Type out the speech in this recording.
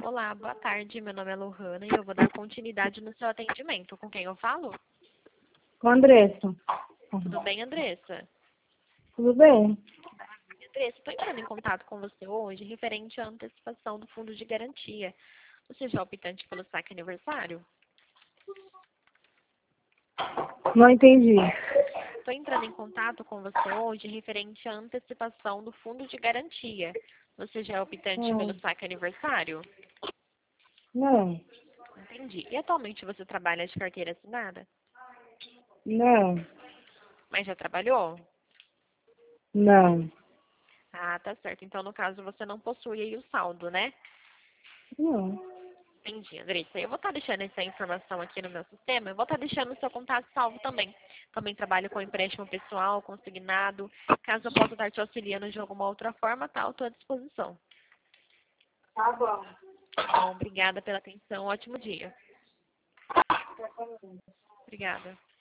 Olá, boa tarde. Meu nome é Lohana e eu vou dar continuidade no seu atendimento. Com quem eu falo? Com a Andressa. Tudo bem, Andressa? Tudo bem? Andressa, estou entrando em contato com você hoje referente à antecipação do fundo de garantia. Você já é optante pelo saque aniversário? Não entendi. Estou entrando em contato com você hoje referente à antecipação do fundo de garantia. Você já é optante pelo saque aniversário? Não. Entendi. E atualmente você trabalha de carteira assinada? Não. Mas já trabalhou? Não. Ah, tá certo. Então, no caso, você não possui aí o saldo, né? Não. Entendi, Andressa. Eu vou estar deixando essa informação aqui no meu sistema. Eu vou estar deixando o seu contato salvo também. Também trabalho com empréstimo pessoal, consignado. Caso eu possa estar te auxiliando de alguma outra forma, tá à tua disposição. Tá bom. Bom, obrigada pela atenção. Ótimo dia. Obrigada.